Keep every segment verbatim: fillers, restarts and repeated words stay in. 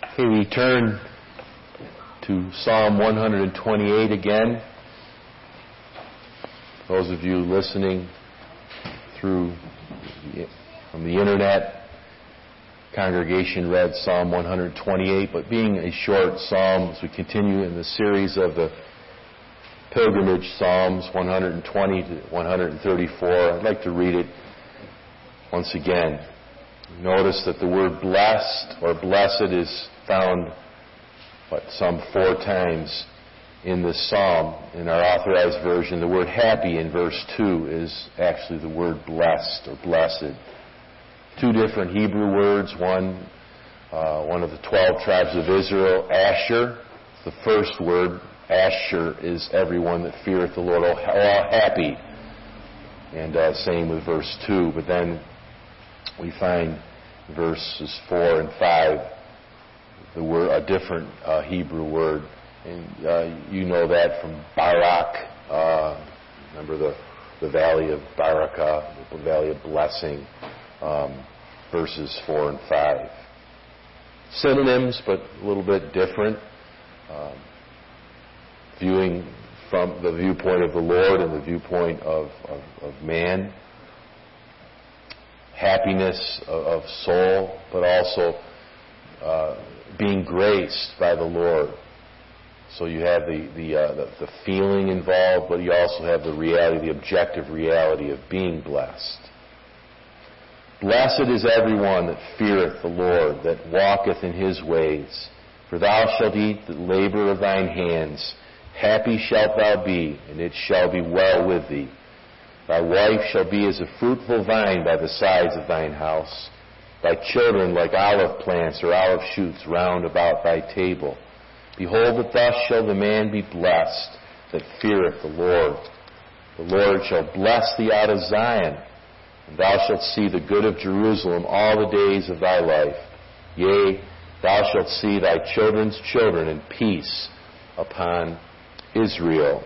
Okay, we turn to Psalm one twenty-eight again. Those of you listening through from the internet, congregation read Psalm one twenty-eight, but being a short psalm, as we continue in the series of the pilgrimage Psalms one twenty to one thirty-four, I'd like to read it once again. Notice that the word blessed or blessed is found what, some four times in this psalm. In our authorized version, the word happy in verse two is actually the word blessed or blessed. Two different Hebrew words. One, uh, one of the twelve tribes of Israel, Asher. The first word, Asher, is everyone that feareth the Lord. All happy. And uh, same with verse two. But then we find verses four and five, the word, a different uh, Hebrew word. And uh, you know that from Barak. Uh, remember the, the valley of Barakah, the valley of blessing. Um, verses four and five. Synonyms, but a little bit different. Um, viewing from the viewpoint of the Lord and the viewpoint of, of, of man. Happiness of, of soul, but also uh, being graced by the Lord. So you have the the, uh, the the feeling involved, but you also have the reality, the objective reality of being blessed. Blessed is everyone that feareth the Lord, that walketh in his ways. For thou shalt eat the labor of thine hands. Happy shalt thou be, and it shall be well with thee. Thy wife shall be as a fruitful vine by the sides of thine house. Thy children like olive plants or olive shoots round about thy table. Behold, that thus shall the man be blessed that feareth the Lord. The Lord shall bless thee out of Zion, and thou shalt see the good of Jerusalem all the days of thy life. Yea, thou shalt see thy children's children in peace upon Israel.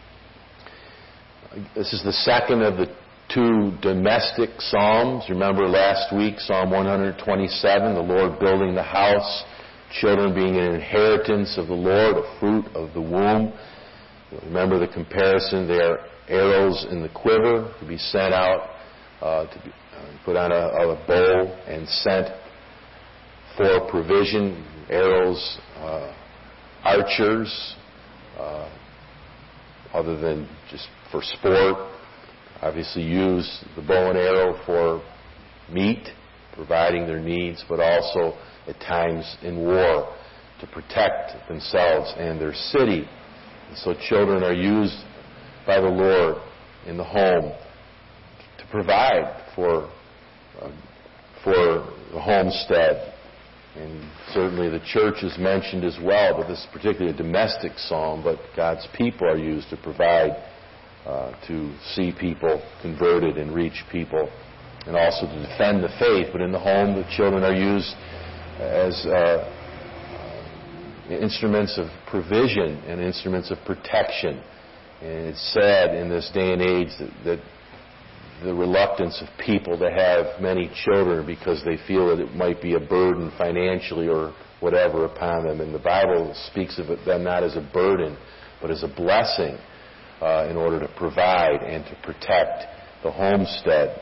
This is the second of the two domestic psalms. Remember last week, Psalm one twenty-seven, the Lord building the house, children being an inheritance of the Lord, a fruit of the womb. Remember the comparison, they are arrows in the quiver to be sent out, uh, to be uh, put on a, a bow and sent for provision. Arrows, uh, archers, uh, other than just for sport, obviously use the bow and arrow for meat, providing their needs, but also at times in war to protect themselves and their city. And so children are used by the Lord in the home to provide for uh, for the homestead. And certainly the church is mentioned as well, but this is particularly a domestic psalm, but God's people are used to provide, uh, to see people converted and reach people, and also to defend the faith. But in the home, the children are used as uh, instruments of provision and instruments of protection. And it's sad in this day and age that, that the reluctance of people to have many children because they feel that it might be a burden financially or whatever upon them. And the Bible speaks of it, them not as a burden, but as a blessing uh, in order to provide and to protect the homestead.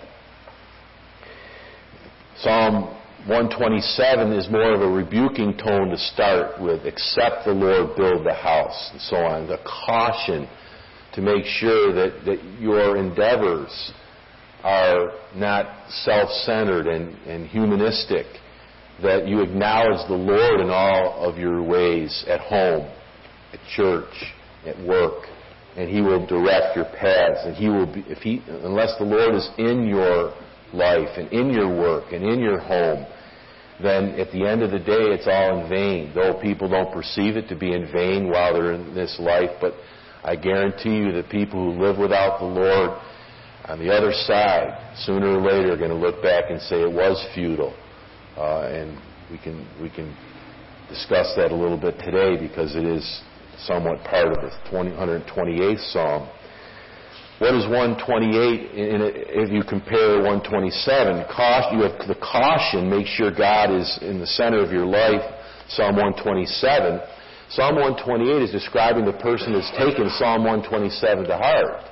Psalm one twenty-seven is more of a rebuking tone to start with. Except the Lord build the house, and so on. The caution to make sure that, that your endeavors are not self-centered and, and humanistic, that you acknowledge the Lord in all of your ways at home, at church, at work, and He will direct your paths. And He will be, if He, unless the Lord is in your life and in your work and in your home, then at the end of the day it's all in vain. Though people don't perceive it to be in vain while they're in this life, but I guarantee you that people who live without the Lord on the other side, sooner or later, are going to look back and say it was futile. Uh, and we can we can discuss that a little bit today because it is somewhat part of the one hundred twenty-eighth Psalm. What is one twenty-eight? In a, if you compare one twenty-seven, caution, you have the caution, make sure God is in the center of your life, Psalm one twenty-seven. Psalm one twenty-eight is describing the person that's taken Psalm one twenty-seven to heart.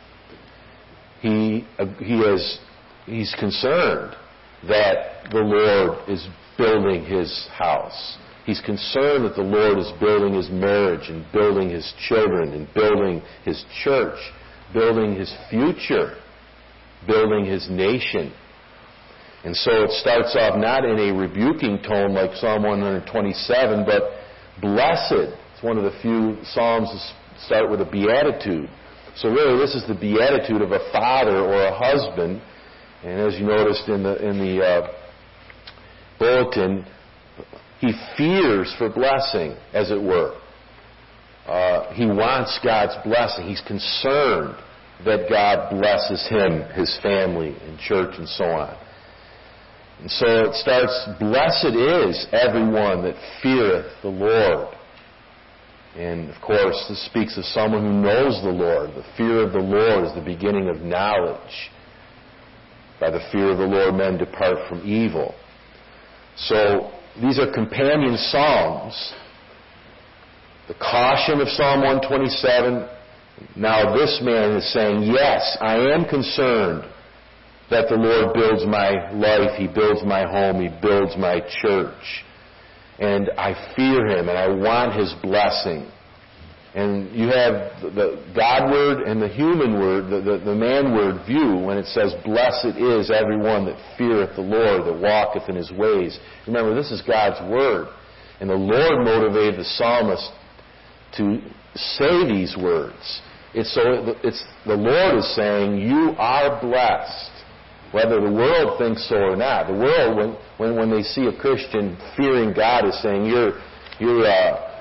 He, uh, he is, he's concerned that the Lord is building his house. He's concerned that the Lord is building his marriage and building his children and building his church, building his future, building his nation. And so it starts off not in a rebuking tone like Psalm one twenty-seven, but blessed. It's one of the few psalms that start with a beatitude. So really this is the beatitude of a father or a husband. And as you noticed in the, in the uh, bulletin, he fears for blessing, as it were. Uh, he wants God's blessing. He's concerned that God blesses him, his family, and church, and so on. And so it starts, blessed is everyone that feareth the Lord. And of course, this speaks of someone who knows the Lord. The fear of the Lord is the beginning of knowledge. By the fear of the Lord, men depart from evil. So these are companion psalms. The caution of Psalm one twenty-seven. Now this man is saying, yes, I am concerned that the Lord builds my life, He builds my home, He builds my church. And I fear Him, and I want His blessing. And you have the God word and the human word, the, the, the man word view, when it says, blessed is everyone that feareth the Lord, that walketh in His ways. Remember, this is God's word. And the Lord motivated the psalmist to say these words. It's so it's the Lord is saying, you are blessed. Whether the world thinks so or not. The world, when when, when they see a Christian fearing God, is saying, you're you're uh,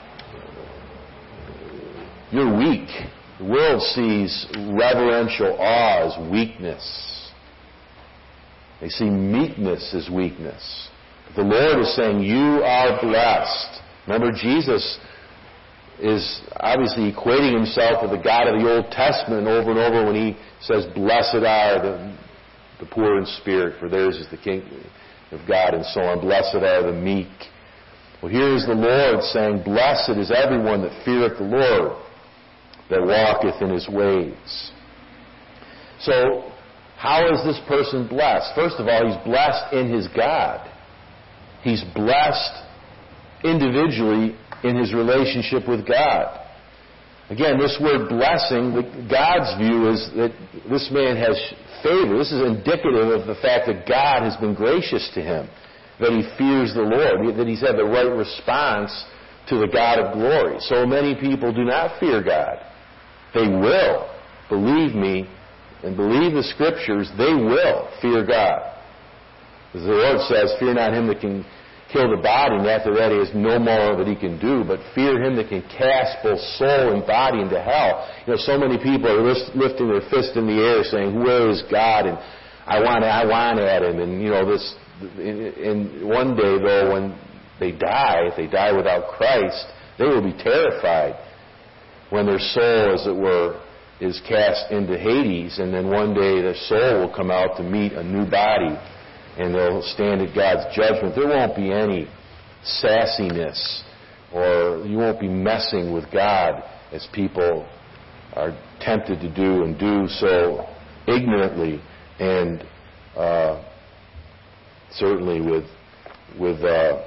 you're weak. The world sees reverential awe as weakness. They see meekness as weakness. But the Lord is saying, you are blessed. Remember, Jesus is obviously equating himself with the God of the Old Testament over and over when he says, blessed are the, the poor in spirit, for theirs is the kingdom of God, and so on. Blessed are the meek. Well, here is the Lord saying, blessed is everyone that feareth the Lord, that walketh in His ways. So, how is this person blessed? First of all, he's blessed in his God. He's blessed individually in his relationship with God. Again, this word blessing, God's view is that this man has favor. This is indicative of the fact that God has been gracious to him, that he fears the Lord, that he's had the right response to the God of glory. So many people do not fear God. They will, believe me, and believe the Scriptures, they will fear God. As the Lord says, fear not him that can kill the body, and after that he has no more that he can do, but fear him that can cast both soul and body into hell. You know, so many people are lifting their fist in the air saying, where is God? And I want, I want at him. And, you know, this, and one day, though, when they die, if they die without Christ, they will be terrified when their soul, as it were, is cast into Hades, and then one day their soul will come out to meet a new body, and they'll stand at God's judgment. There won't be any sassiness, or you won't be messing with God as people are tempted to do, and do so ignorantly, and uh, certainly with with uh,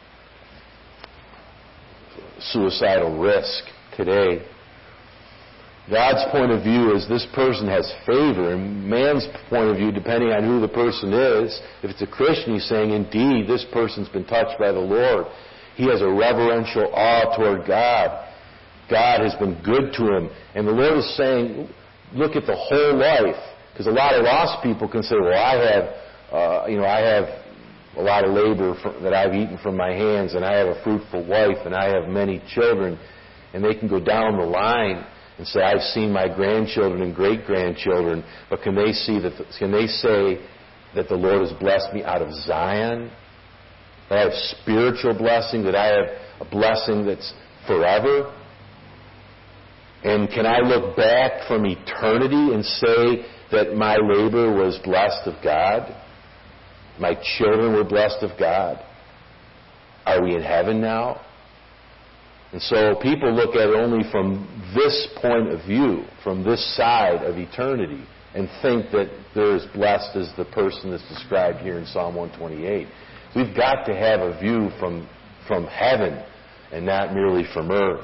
suicidal risk today. God's point of view is this person has favor, and man's point of view, depending on who the person is, if it's a Christian, he's saying, indeed, this person's been touched by the Lord. He has a reverential awe toward God. God has been good to him. And the Lord is saying, look at the whole life. Because a lot of lost people can say, well, I have, uh, you know, I have a lot of labor for, that I've eaten from my hands, and I have a fruitful wife, and I have many children. And they can go down the line and say, I've seen my grandchildren and great-grandchildren, but can they see that? Can they say that the Lord has blessed me out of Zion? That I have spiritual blessing, that I have a blessing that's forever? And can I look back from eternity and say that my labor was blessed of God? My children were blessed of God? Are we in heaven now? And so people look at it only from this point of view, from this side of eternity, and think that they're as blessed as the person that's described here in Psalm one twenty-eight. We've got to have a view from, from heaven and not merely from earth.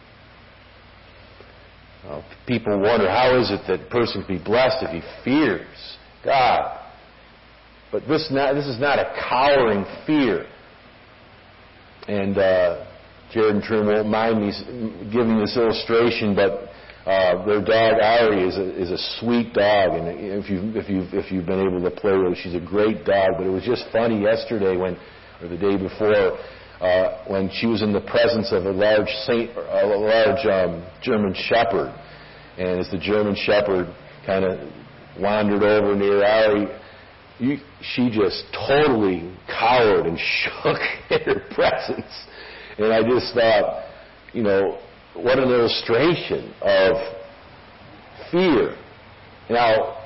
Uh, people wonder, how is it that a person can be blessed if he fears God? But this, not, this is not a cowering fear. And uh, Jared and Trim won't mind me giving this illustration, but uh, their dog Ari is a, is a sweet dog, and if you if you if you've been able to play with her, she's a great dog. But it was just funny yesterday when, or the day before, uh, when she was in the presence of a large Saint, a large um, German Shepherd, and as the German Shepherd kind of wandered over near Ari, you, she just totally cowered and shook in her presence. And I just thought, you know, what an illustration of fear. Now,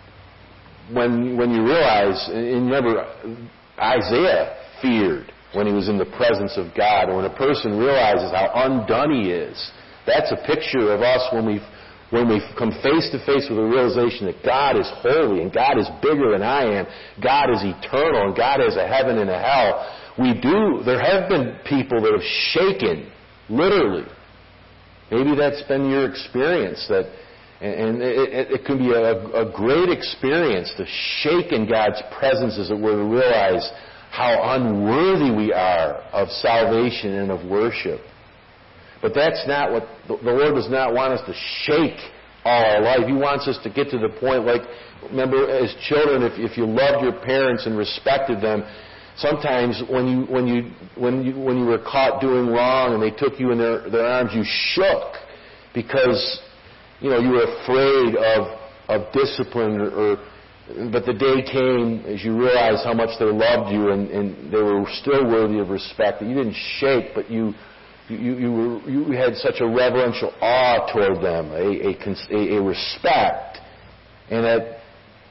when when you realize, and remember, Isaiah feared when he was in the presence of God. And when a person realizes how undone he is, that's a picture of us when we've when we come face to face with the realization that God is holy and God is bigger than I am, God is eternal, and God has a heaven and a hell. We do, there have been people that have shaken, literally. Maybe that's been your experience, that, and it, it can be a, a great experience to shake in God's presence, as it were, to realize how unworthy we are of salvation and of worship. But that's not what, the Lord does not want us to shake all our life. He wants us to get to the point, like, remember, as children, if, if you loved your parents and respected them, sometimes when you when you when you when you were caught doing wrong and they took you in their, their arms, you shook because, you know, you were afraid of of discipline, or, or but the day came as you realized how much they loved you and, and they were still worthy of respect, that you didn't shake, but you you you were you had such a reverential awe toward them, a a, a respect, and that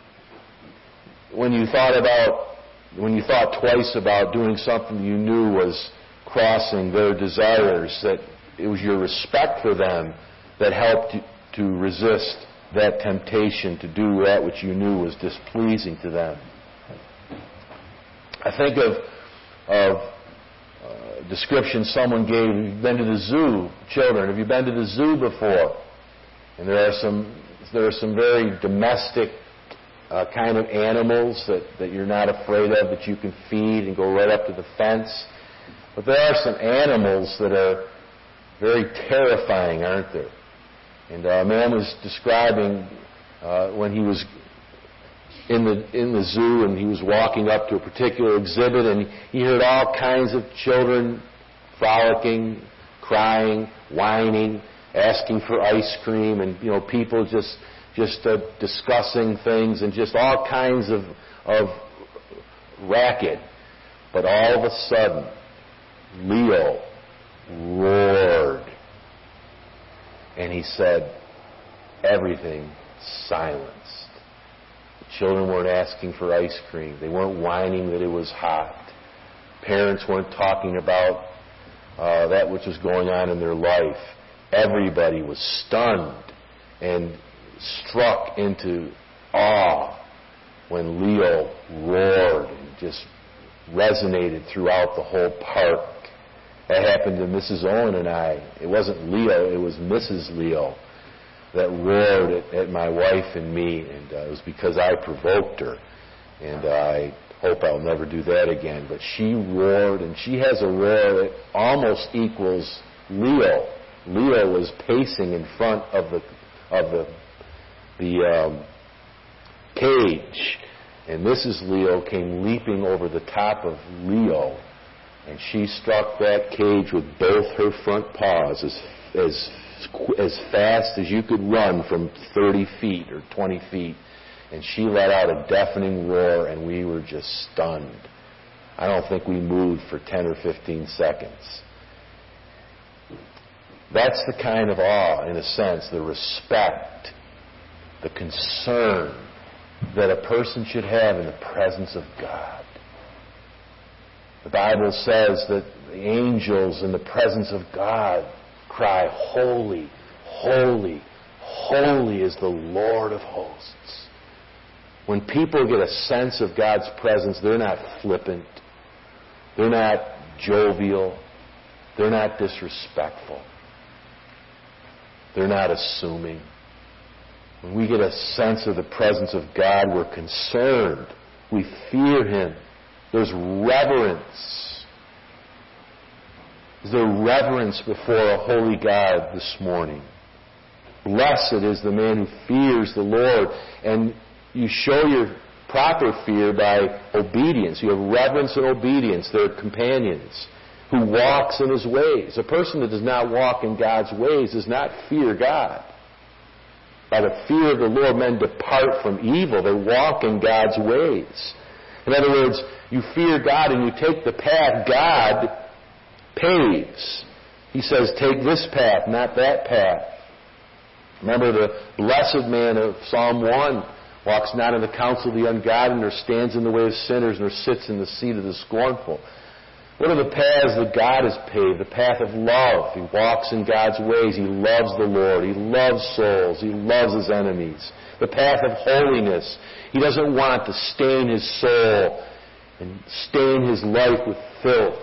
when you thought about when you thought twice about doing something you knew was crossing their desires, that it was your respect for them that helped you to resist that temptation to do that which you knew was displeasing to them. I think of of uh, description someone gave. You've been to the zoo, children. Have you been to the zoo before? And there are some there are some very domestic Uh, kind of animals that, that you're not afraid of, that you can feed and go right up to the fence. But there are some animals that are very terrifying, aren't there? And uh, a man was describing uh, when he was in the in the zoo and he was walking up to a particular exhibit, and he heard all kinds of children frolicking, crying, whining, asking for ice cream, and you know people just just uh, discussing things and just all kinds of, of racket. But all of a sudden, Leo roared. And he said, everything silenced. The children weren't asking for ice cream. They weren't whining that it was hot. Parents weren't talking about uh, that which was going on in their life. Everybody was stunned and struck into awe when Leo roared and just resonated throughout the whole park. That happened to Missus Owen and I. It wasn't Leo, it was Missus Leo that roared at, at my wife and me, and uh, it was because I provoked her. And uh, I hope I'll never do that again. But she roared, and she has a roar that almost equals Leo. Leo was pacing in front of the of the the um, cage, and Missus Leo came leaping over the top of Leo, and she struck that cage with both her front paws as as as fast as you could run from thirty feet or twenty feet, and she let out a deafening roar, and we were just stunned. I don't think we moved for ten or fifteen seconds. That's the kind of awe, in a sense, the respect, the concern that a person should have in the presence of God. The Bible says that the angels in the presence of God cry, holy, holy, holy is the Lord of hosts. When people get a sense of God's presence, they're not flippant. They're not jovial. They're not disrespectful. They're not assuming. When we get a sense of the presence of God, we're concerned. We fear Him. There's reverence. Is there reverence before a holy God this morning? Blessed is the man who fears the Lord. And you show your proper fear by obedience. You have reverence and obedience. They're companions. Who walks in His ways. A person that does not walk in God's ways does not fear God. By the fear of the Lord, men depart from evil. They walk in God's ways. In other words, you fear God and you take the path God paves. He says, take this path, not that path. Remember the blessed man of Psalm one walks not in the counsel of the ungodly, nor stands in the way of sinners, nor sits in the seat of the scornful. What are the paths that God has paved? The path of love. He walks in God's ways. He loves the Lord. He loves souls. He loves His enemies. The path of holiness. He doesn't want to stain his soul and stain his life with filth.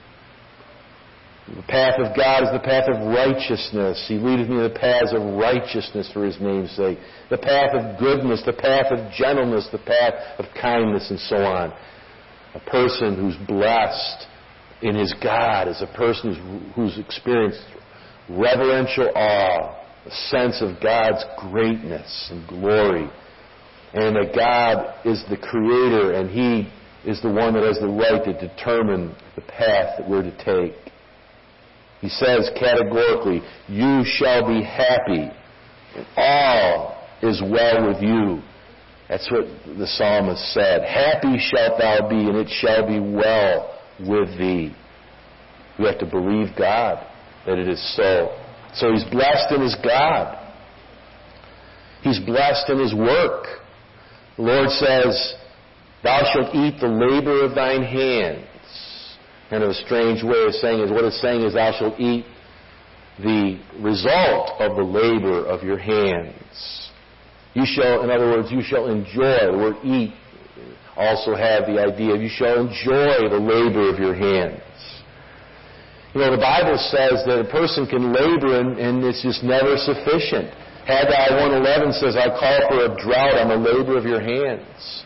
The path of God is the path of righteousness. He leadeth me in the paths of righteousness for His name's sake. The path of goodness, the path of gentleness, the path of kindness, and so on. A person who's blessed in his God is a person who's, who's experienced reverential awe, a sense of God's greatness and glory, and that God is the Creator and He is the one that has the right to determine the path that we're to take. He says categorically, you shall be happy, and all is well with you. That's what the psalmist said. Happy shalt thou be, and it shall be well with thee. We have to believe God that it is so. So he's blessed in his God. He's blessed in his work. The Lord says, thou shalt eat the labor of thine hands. Kind of a strange way of saying it. What it's saying is thou shalt eat the result of the labor of your hands. You shall, in other words, you shall enjoy. The word eat also have the idea of you shall enjoy the labor of your hands. You know, the Bible says that a person can labor and, and it's just never sufficient. Haggai one eleven says, I call for a drought on the labor of your hands.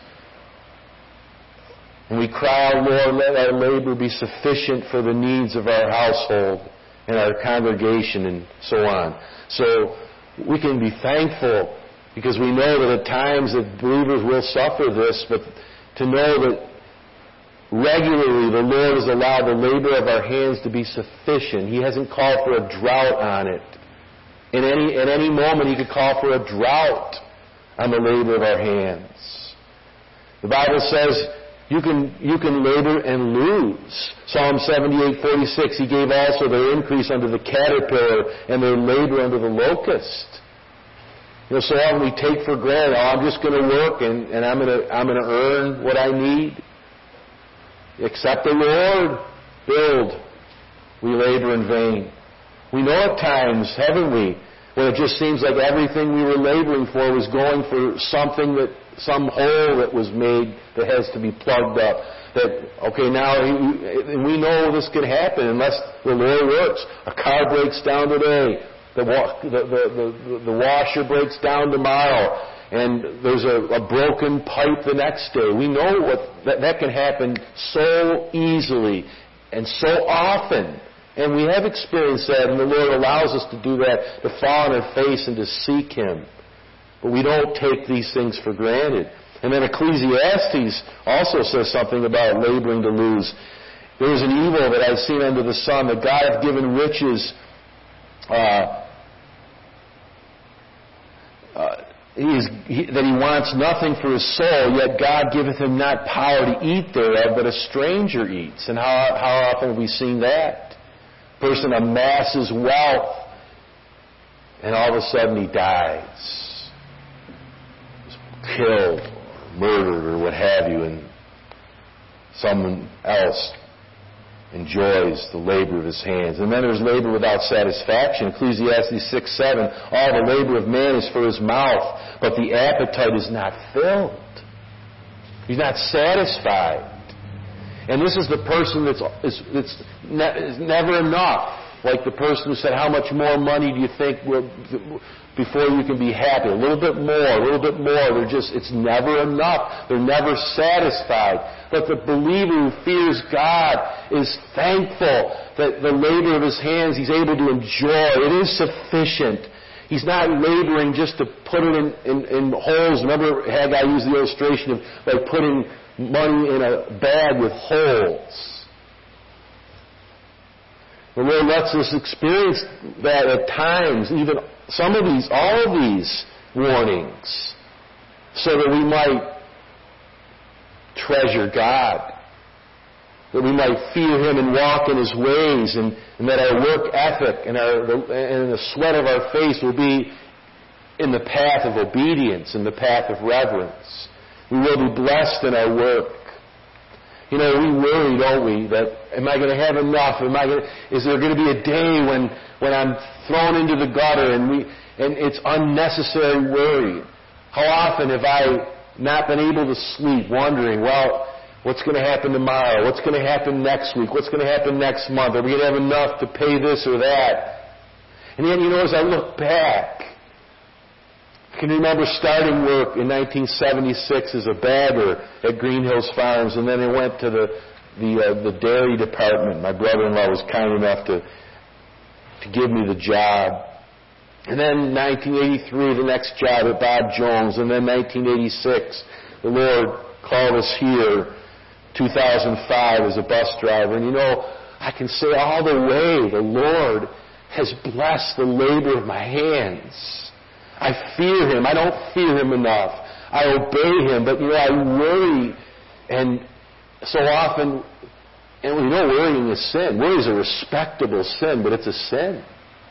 And we cry, Lord, let our labor be sufficient for the needs of our household and our congregation and so on. So we can be thankful because we know that at times that believers will suffer this, but to know that regularly the Lord has allowed the labor of our hands to be sufficient. He hasn't called for a drought on it. In any, at any moment He could call for a drought on the labor of our hands. The Bible says you can, you can labor and lose. Psalm seventy-eight forty-six, He gave also their increase unto the caterpillar and their labor unto the locust. You know, so often we take for granted, oh, I'm just going to work and, and I'm going to I'm going to earn what I need. Except the Lord build, we labor in vain. We know at times, haven't we, when it just seems like everything we were laboring for was going for something that, some hole that was made that has to be plugged up. That, okay, now, and we know this can happen unless the Lord works. A car breaks down today. The, the, the, the, the washer breaks down tomorrow, and there's a, a broken pipe the next day. We know what that, that can happen so easily and so often. And we have experienced that, and the Lord allows us to do that, to fall on our face and to seek Him. But we don't take these things for granted. And then Ecclesiastes also says something about laboring to lose. There is an evil that I've seen under the sun, that God hath given riches Uh, uh, he is, he, that he wants nothing for his soul, yet God giveth him not power to eat thereof, but a stranger eats. And how, how often have we seen that? A person amasses wealth, and all of a sudden he dies. He's killed, or murdered, or what have you, and someone else enjoys the labor of his hands. And then there's labor without satisfaction. Ecclesiastes six seven, all the labor of man is for his mouth, but the appetite is not filled. He's not satisfied. And this is the person that's, is, that's ne- is never enough. Like the person who said, how much more money do you think will, before you can be happy? A little bit more, a little bit more. They're just, it's never enough. They're never satisfied. But the believer who fears God is thankful that the labor of his hands he's able to enjoy. It is sufficient. He's not laboring just to put it in, in, in holes. Remember Haggai used the illustration of like putting money in a bag with holes. The Lord lets us experience that at times, even some of these, all of these warnings, so that we might treasure God, that we might fear Him and walk in His ways, and, and that our work ethic and, our, and the sweat of our face will be in the path of obedience, in the path of reverence. We will be blessed in our work. You know, we worry, don't we, that am I going to have enough? Am I going to, is there going to be a day when, when I'm thrown into the gutter and we and it's unnecessary worry? How often have I not been able to sleep wondering, well, what's going to happen tomorrow? What's going to happen next week? What's going to happen next month? Are we going to have enough to pay this or that? And then, you know, as I look back, I can remember starting work in nineteen seventy-six as a bagger at Green Hills Farms, and then I went to the the, uh, the dairy department. My brother-in-law was kind enough to to give me the job. And then nineteen eighty-three, the next job at Bob Jones, and then nineteen eighty-six, the Lord called us here, two thousand five, as a bus driver. And you know, I can say all the way the Lord has blessed the labor of my hands. I fear Him. I don't fear Him enough. I obey Him, but you know, I worry, and so often, and we know worrying is sin. Worry is a respectable sin, but it's a sin.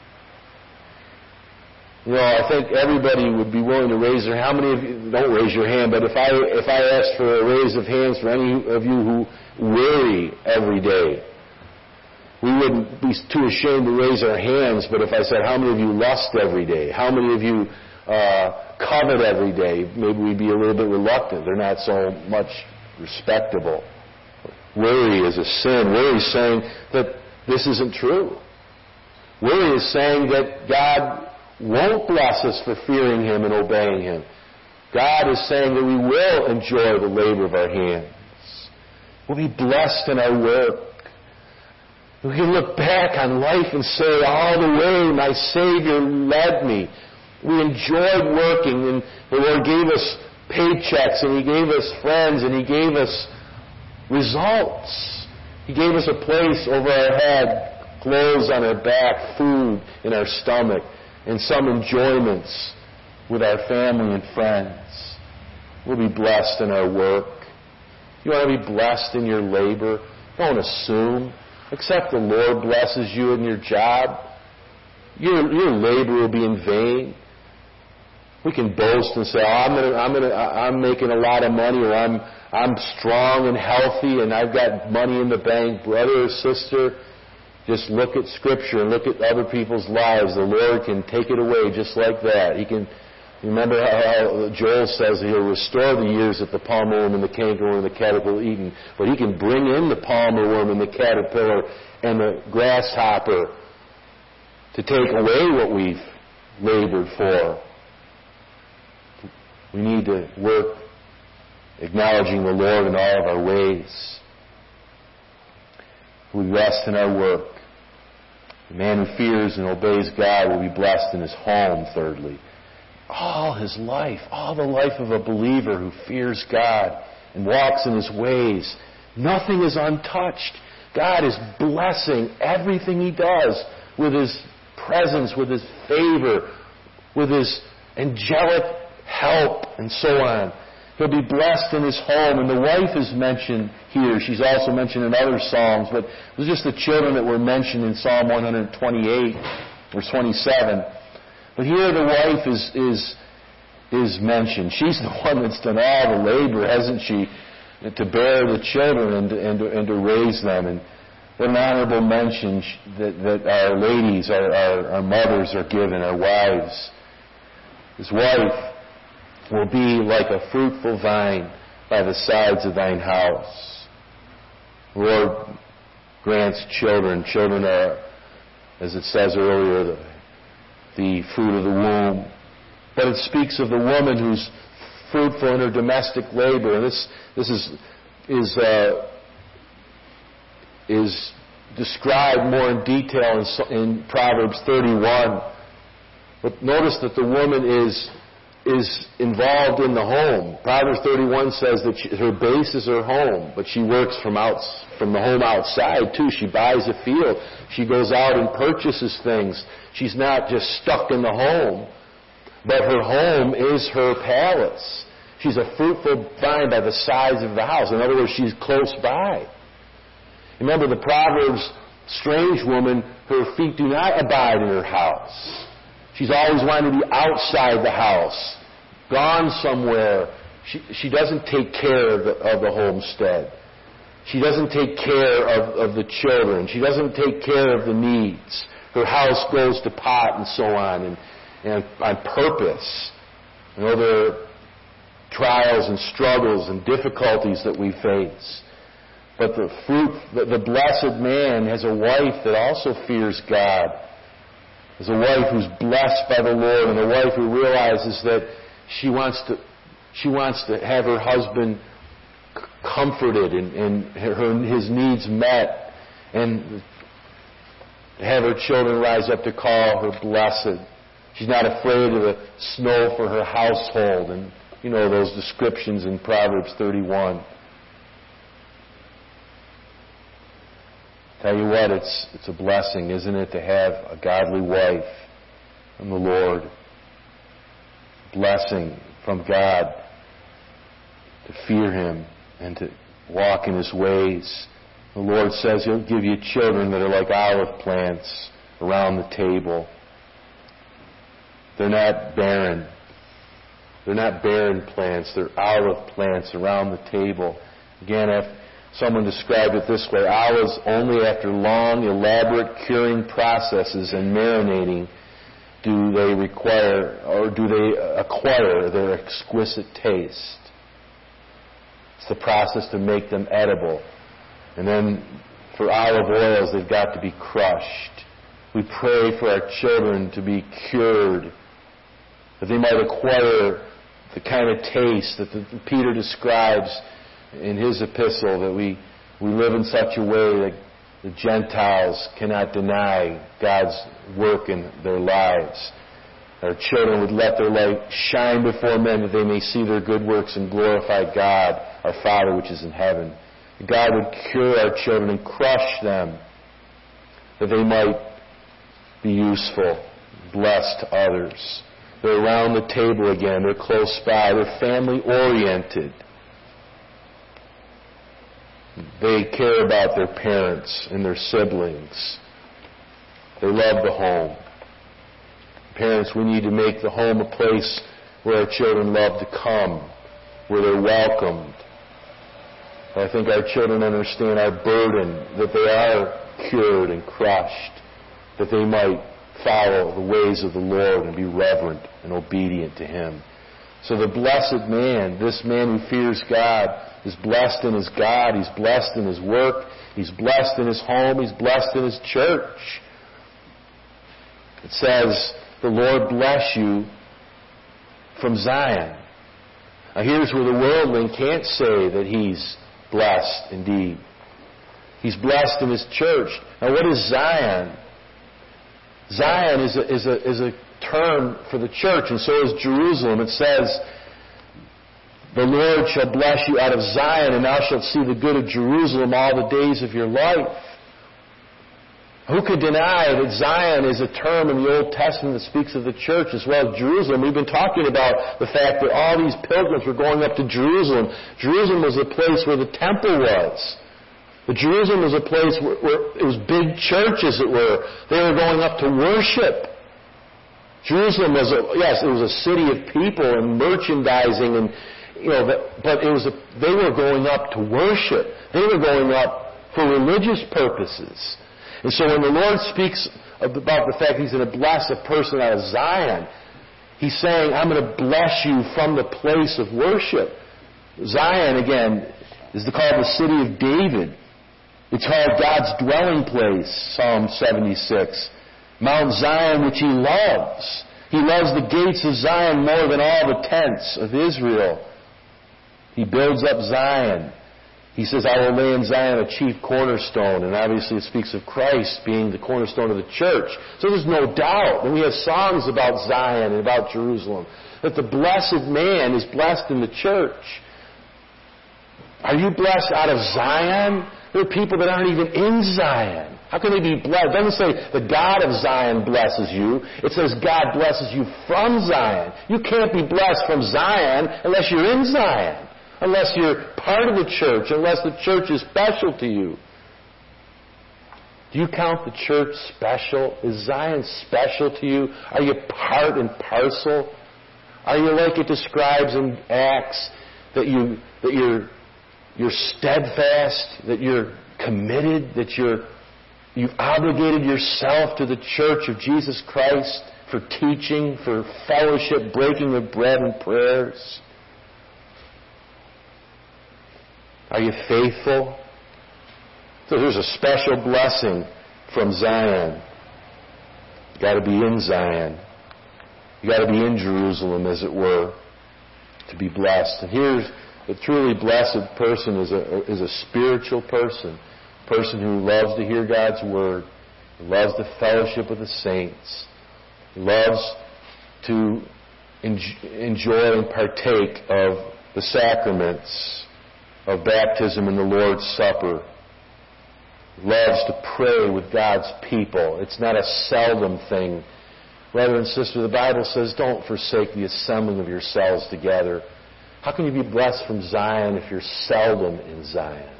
You know, I think everybody would be willing to raise their hand. How many of you, don't raise your hand, but if I if I asked for a raise of hands for any of you who worry every day, we wouldn't be too ashamed to raise our hands, but if I said, how many of you lust every day? How many of you uh, covet every day? Maybe we'd be a little bit reluctant. They're not so much respectable. Worry is a sin. Worry is saying that this isn't true. Worry is saying that God won't bless us for fearing Him and obeying Him. God is saying that we will enjoy the labor of our hands. We'll be blessed in our work. We can look back on life and say, all the way my Savior led me. We enjoyed working, and the Lord gave us paychecks, and He gave us friends, and He gave us results. He gave us a place over our head, clothes on our back, food in our stomach, and some enjoyments with our family and friends. We'll be blessed in our work. You want to be blessed in your labor? Don't assume. Except the Lord blesses you in your job, your your labor will be in vain. We can boast and say, oh, I'm gonna, I'm gonna, I'm making a lot of money, or I'm I'm strong and healthy, and I've got money in the bank. Brother or sister, just look at Scripture and look at other people's lives. The Lord can take it away just like that. He can. Remember how Joel says He'll restore the years that the palmer worm and the cankerworm and the caterpillar eaten, but He can bring in the palmer worm and the caterpillar and the grasshopper to take away what we've labored for. We need to work acknowledging the Lord in all of our ways. We rest in our work. The man who fears and obeys God will be blessed in his home, thirdly. All his life, all the life of a believer who fears God and walks in His ways, nothing is untouched. God is blessing everything he does with His presence, with His favor, with His angelic help, and so on. He'll be blessed in his home. And the wife is mentioned here. She's also mentioned in other Psalms, but it was just the children that were mentioned in Psalm one twenty-eight, verse twenty-seven. But here the wife is is is mentioned. She's the one that's done all the labor, hasn't she, to bear the children and to, and to, and to raise them. And what an honorable mention that, that our ladies, our, our, our mothers are given, our wives. His wife will be like a fruitful vine by the sides of thine house. The Lord grants children. Children are, as it says earlier, the, the fruit of the womb. But it speaks of the woman who's fruitful in her domestic labor. And this this is is uh, is described more in detail in, in Proverbs thirty-one. But notice that the woman is is involved in the home. Proverbs thirty-one says that she, her base is her home, but she works from out, from the home outside too. She buys a field. She goes out and purchases things. She's not just stuck in the home, but her home is her palace. She's a fruitful vine by the sides of the house. In other words, she's close by. Remember the Proverbs, strange woman, her feet do not abide in her house. She's always wanting to be outside the house, gone somewhere. She, she doesn't take care of the, of the homestead. She doesn't take care of, of the children. She doesn't take care of the needs. Her house goes to pot and so on, and, and on purpose. You know, there are trials and struggles and difficulties that we face. But the fruit, the, the blessed man has a wife that also fears God. There's a wife who's blessed by the Lord, and a wife who realizes that she wants to, she wants to have her husband c- comforted and, and her, his needs met, and have her children rise up to call her blessed. She's not afraid of the snow for her household, and you know those descriptions in Proverbs thirty-one. Tell you what, it's it's a blessing, isn't it, to have a godly wife from the Lord. Blessing from God to fear Him and to walk in His ways. The Lord says He'll give you children that are like olive plants around the table. They're not barren. They're not barren plants. They're olive plants around the table. Again, if someone described it this way: olives only after long, elaborate curing processes and marinating do they require, or do they acquire their exquisite taste. It's the process to make them edible. And then for olive oils, they've got to be crushed. We pray for our children to be cured, that they might acquire the kind of taste that the, Peter describes in his epistle, that we, we live in such a way that the Gentiles cannot deny God's work in their lives. Our children would let their light shine before men, that they may see their good works and glorify God, our Father which is in heaven. God would cure our children and crush them, that they might be useful, blessed to others. They're around the table again. They're close by. They're family-oriented. They care about their parents and their siblings. They love the home. Parents, we need to make the home a place where our children love to come, where they're welcomed. I think our children understand our burden, that they are cured and crushed, that they might follow the ways of the Lord and be reverent and obedient to Him. So the blessed man, this man who fears God, is blessed in his God, he's blessed in his work, he's blessed in his home, he's blessed in his church. It says, the Lord bless you from Zion. Now here's where the worldling can't say that he's blessed indeed. He's blessed in his church. Now what is Zion? Zion is a, is a, is a term for the church, and so is Jerusalem. It says, the Lord shall bless you out of Zion, and thou shalt see the good of Jerusalem all the days of your life. Who could deny that Zion is a term in the Old Testament that speaks of the church as well as Jerusalem? We've been talking about the fact that all these pilgrims were going up to Jerusalem. Jerusalem was the place where the temple was. But Jerusalem was a place where, where it was big churches that were. They were going up to worship. Jerusalem was, a, yes, it was a city of people and merchandising, and you know, but it was. A, they were going up to worship. They were going up for religious purposes. And so when the Lord speaks about the fact He's going to bless a person out of Zion, He's saying, I'm going to bless you from the place of worship. Zion, again, is called the city of David. It's called God's dwelling place, Psalm seventy-six. Mount Zion, which He loves. He loves the gates of Zion more than all the tents of Israel. He builds up Zion. He says, I will lay in Zion a chief cornerstone. And obviously it speaks of Christ being the cornerstone of the church. So there's no doubt, when we have songs about Zion and about Jerusalem, that the blessed man is blessed in the church. Are you blessed out of Zion? There are people that aren't even in Zion. How can they be blessed? It doesn't say the God of Zion blesses you. It says God blesses you from Zion. You can't be blessed from Zion unless you're in Zion. Unless you're part of the church, unless the church is special to you. Do you count the church special? Is Zion special to you? Are you part and parcel? Are you like it describes in Acts, that you that you're you're steadfast, that you're committed, that you're you've obligated yourself to the church of Jesus Christ for teaching, for fellowship, breaking of bread and prayers? Are you faithful? So there's a special blessing from Zion. You've got to be in Zion. You've got to be in Jerusalem, as it were, to be blessed. And here's a truly blessed person is a, is a spiritual person, a person who loves to hear God's Word, who loves the fellowship of the saints, who loves to enjoy and partake of the sacraments of baptism and the Lord's Supper, loves to pray with God's people. It's not a seldom thing. Brother and sister, the Bible says, don't forsake the assembling of yourselves together. How can you be blessed from Zion if you're seldom in Zion?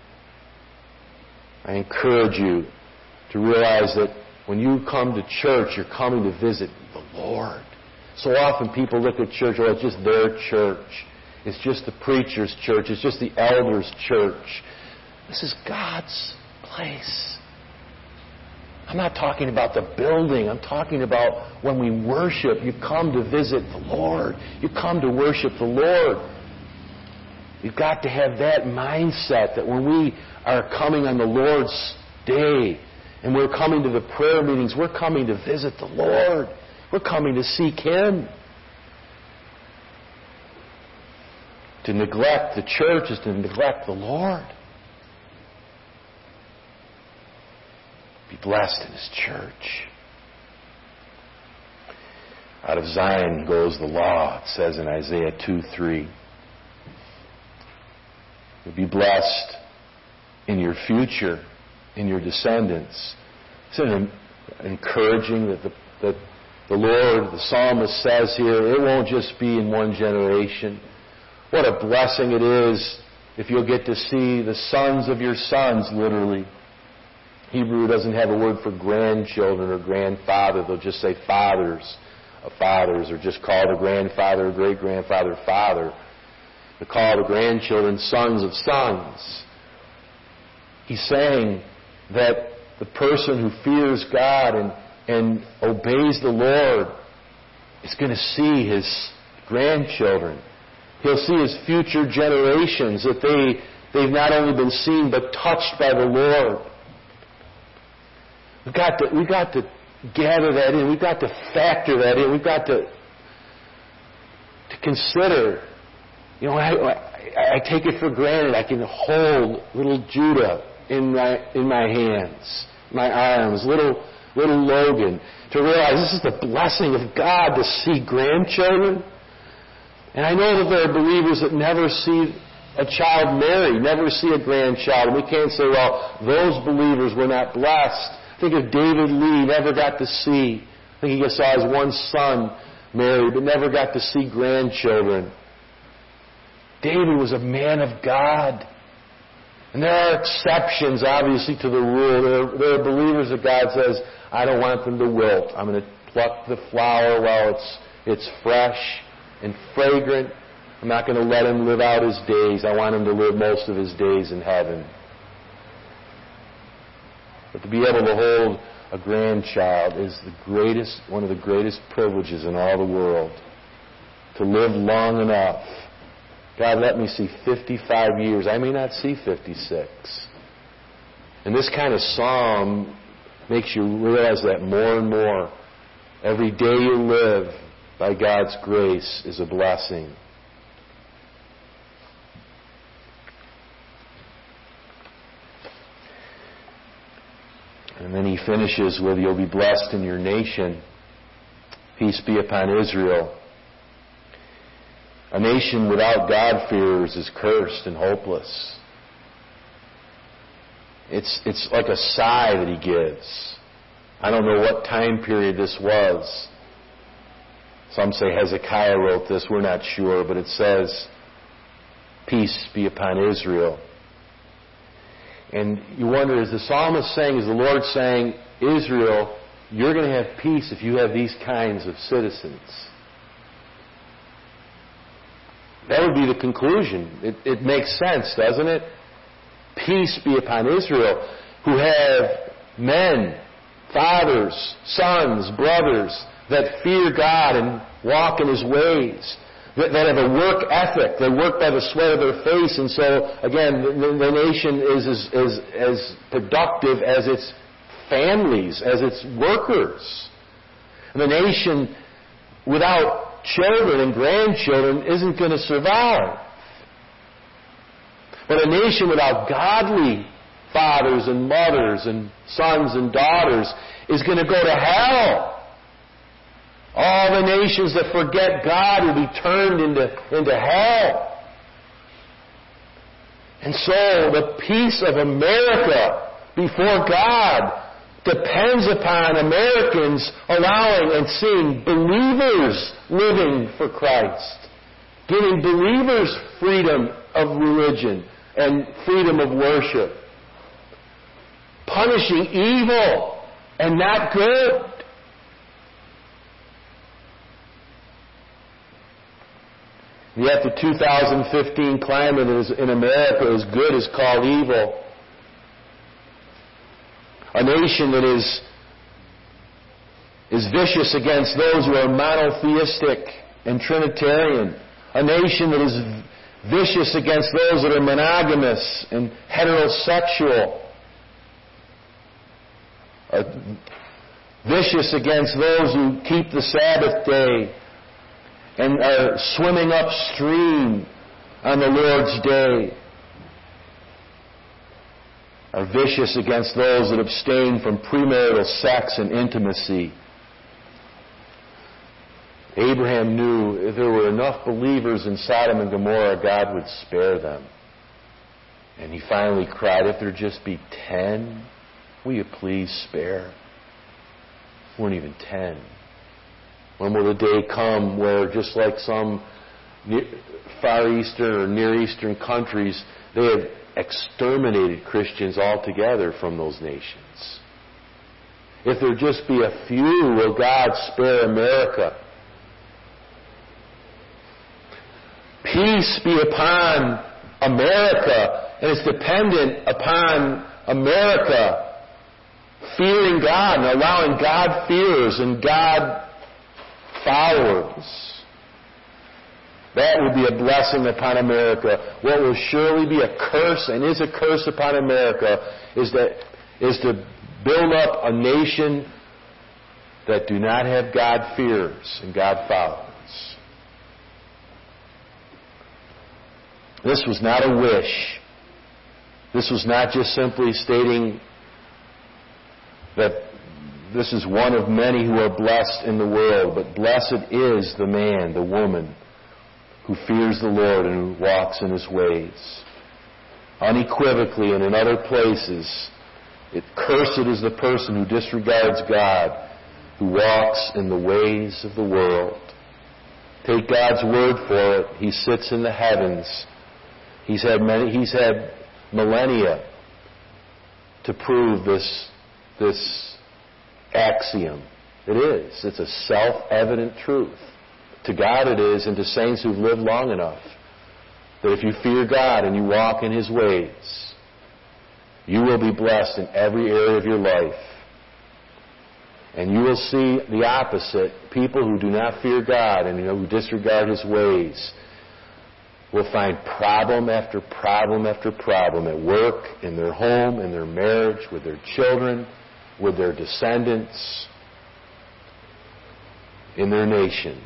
I encourage you to realize that when you come to church, you're coming to visit the Lord. So often people look at church, oh, it's just their church. It's just the preacher's church. It's just the elder's church. This is God's place. I'm not talking about the building. I'm talking about when we worship, you come to visit the Lord. You come to worship the Lord. You've got to have that mindset that when we are coming on the Lord's day and we're coming to the prayer meetings, we're coming to visit the Lord. We're coming to seek Him. To neglect the church is to neglect the Lord. Be blessed in His church. Out of Zion goes the law, it says in Isaiah two three. You'll be blessed in your future, in your descendants. Isn't it encouraging that the, that the Lord, the psalmist says here, it won't just be in one generation. What a blessing it is if you'll get to see the sons of your sons, literally. Hebrew doesn't have a word for grandchildren or grandfather. They'll just say fathers of fathers, or just call the grandfather or great-grandfather father. They call the grandchildren sons of sons. He's saying that the person who fears God and, and obeys the Lord is going to see his grandchildren. He'll see his future generations, that they, they've not only been seen but touched by the Lord. We've got to, we've got to gather that in. We've got to factor that in. We've got to, to consider, you know, I, I, I take it for granted I can hold little Judah in my, in my hands, my arms, little, little Logan, to realize this is the blessing of God to see grandchildren. And I know that there are believers that never see a child married, never see a grandchild. And we can't say, well, those believers were not blessed. Think of David Lee, never got to see. I think he saw his one son married, but never got to see grandchildren. David was a man of God. And there are exceptions, obviously, to the rule. There are, there are believers that God says, I don't want them to wilt. I'm going to pluck the flower while it's it's fresh and fragrant. I'm not going to let him live out his days. I want him to live most of his days in heaven. But to be able to hold a grandchild is the greatest, one of the greatest privileges in all the world. To live long enough. God, let me see fifty-five years. I may not see fifty-six. And this kind of psalm makes you realize that more and more. Every day you live by God's grace is a blessing. And then he finishes with, you'll be blessed in your nation. Peace be upon Israel. A nation without God-fearers is cursed and hopeless. It's, it's like a sigh that he gives. I don't know what time period this was. Some say Hezekiah wrote this. We're not sure, but it says, peace be upon Israel. And you wonder, is the psalmist saying, is the Lord saying, Israel, you're going to have peace if you have these kinds of citizens? That would be the conclusion. It, it makes sense, doesn't it? Peace be upon Israel, who have men, fathers, sons, brothers, that fear God and walk in His ways, that, that have a work ethic. They work by the sweat of their face, and so, again, the, the nation is as, as, as productive as its families, as its workers. And the nation without children and grandchildren isn't going to survive. But a nation without godly fathers and mothers and sons and daughters is going to go to hell. All the nations that forget God will be turned into, into hell. And so the peace of America before God depends upon Americans allowing and seeing believers living for Christ, giving believers freedom of religion and freedom of worship, punishing evil and not good. Yet the two thousand fifteen climate is, in America is good is called evil. A nation that is, is vicious against those who are monotheistic and Trinitarian. A nation that is vicious against those that are monogamous and heterosexual. Uh, vicious against those who keep the Sabbath day and are swimming upstream on the Lord's day. Are vicious against those that abstain from premarital sex and intimacy. Abraham knew if there were enough believers in Sodom and Gomorrah, God would spare them. And he finally cried, if there just be ten, will you please spare? There weren't even ten. When will the day come where, just like some Far Eastern or Near Eastern countries, they have exterminated Christians altogether from those nations? If there just be a few, will God spare America? Peace be upon America, and it's dependent upon America fearing God and allowing God-fearers and God followers. That will be a blessing upon America. What will surely be a curse, and is a curse upon America, is that is to build up a nation that do not have God-fearers and God followers. This was not a wish. This was not just simply stating that this is one of many who are blessed in the world, but blessed is the man, the woman, who fears the Lord and who walks in His ways. Unequivocally, and in other places, it cursed is the person who disregards God, who walks in the ways of the world. Take God's word for it. He sits in the heavens. He's had many, he's had millennia to prove this, this axiom. It is. It's a self-evident truth. To God it is, and to saints who've lived long enough, that if you fear God and you walk in His ways, You will be blessed in every area of your life. And you will see the opposite. People who do not fear God and who disregard His ways will find problem after problem after problem at work, in their home, in their marriage, with their children, with their descendants, in their nation.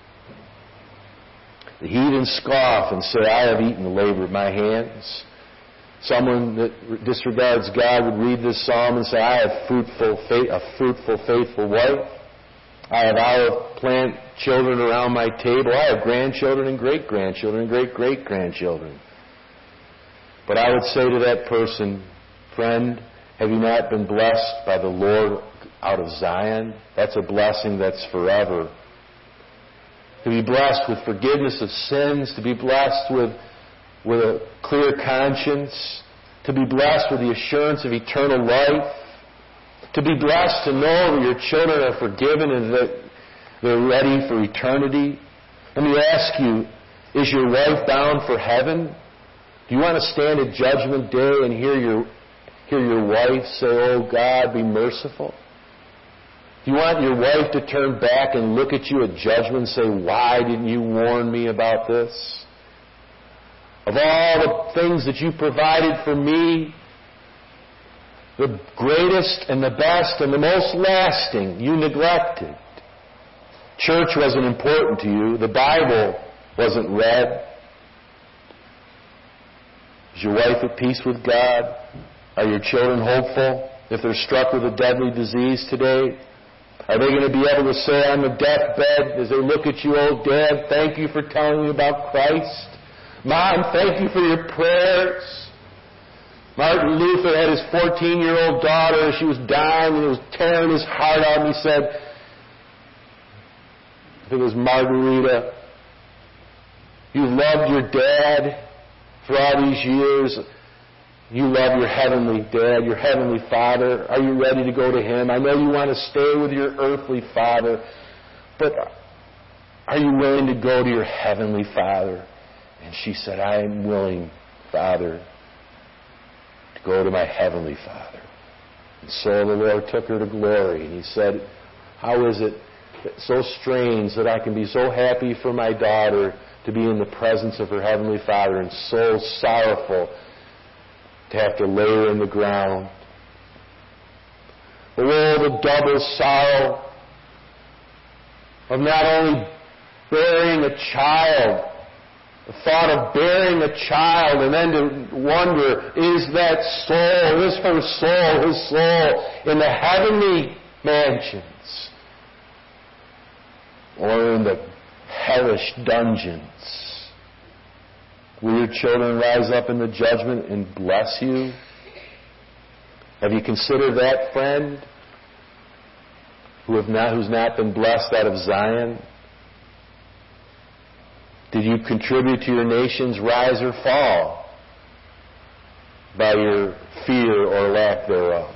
The heathen scoff and say, I have eaten the labor of my hands. Someone that disregards God would read this psalm and say, I have fruitful, a fruitful, faithful wife. I have olive plant children around my table. I have grandchildren and great-grandchildren and great-great-grandchildren. But I would say to that person, friend, have you not been blessed by the Lord out of Zion? That's a blessing that's forever. To be blessed with forgiveness of sins, to be blessed with with a clear conscience, to be blessed with the assurance of eternal life, to be blessed to know that your children are forgiven and that they're ready for eternity. Let me ask you, is your wife bound for heaven? Do you want to stand at Judgment Day and hear your, hear your wife say, oh God, be merciful? Do you want your wife to turn back and look at you at judgment and say, why didn't you warn me about this? Of all the things that you provided for me, the greatest and the best and the most lasting, you neglected. Church wasn't important to you. The Bible wasn't read. Is your wife at peace with God? Are your children hopeful? If they're struck with a deadly disease today, are they going to be able to say on the deathbed as they look at you, oh Dad, thank you for telling me about Christ? Mom, thank you for your prayers. Martin Luther had his fourteen-year-old daughter. She was dying and it was tearing his heart out. And he said, I think it was Margarita, you loved your dad for all these years. You love your heavenly dad, your heavenly father. Are you ready to go to him? I know you want to stay with your earthly father, but are you willing to go to your heavenly father? And she said, I am willing, Father, to go to my heavenly Father. And so the Lord took her to glory. And He said, how is it so strange that I can be so happy for my daughter to be in the presence of her heavenly Father and so sorrowful to have to lay her in the ground? Oh, the double sorrow of not only bearing a child, the thought of bearing a child and then to wonder, is that soul, is her soul, his soul, in the heavenly mansions or in the hellish dungeons? Will your children rise up in the judgment and bless you? Have you considered that, friend, who have not, who's not been blessed out of Zion? Did you contribute to your nation's rise or fall by your fear or lack thereof?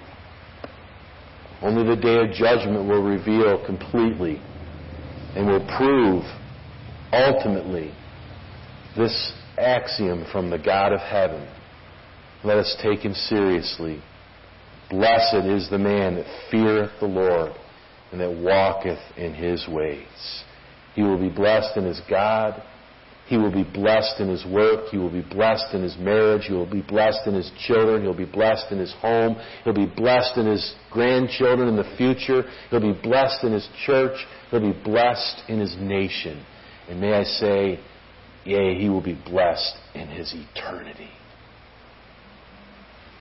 Only the day of judgment will reveal completely and will prove ultimately this axiom from the God of heaven. Let us take Him seriously. Blessed is the man that feareth the Lord and that walketh in His ways. He will be blessed in his God. He will be blessed in his work. He will be blessed in his marriage. He will be blessed in his children. He'll be blessed in his home. He'll be blessed in his grandchildren in the future. He'll be blessed in his church. He'll be blessed in his nation. And may I say, yea, he will be blessed in his eternity.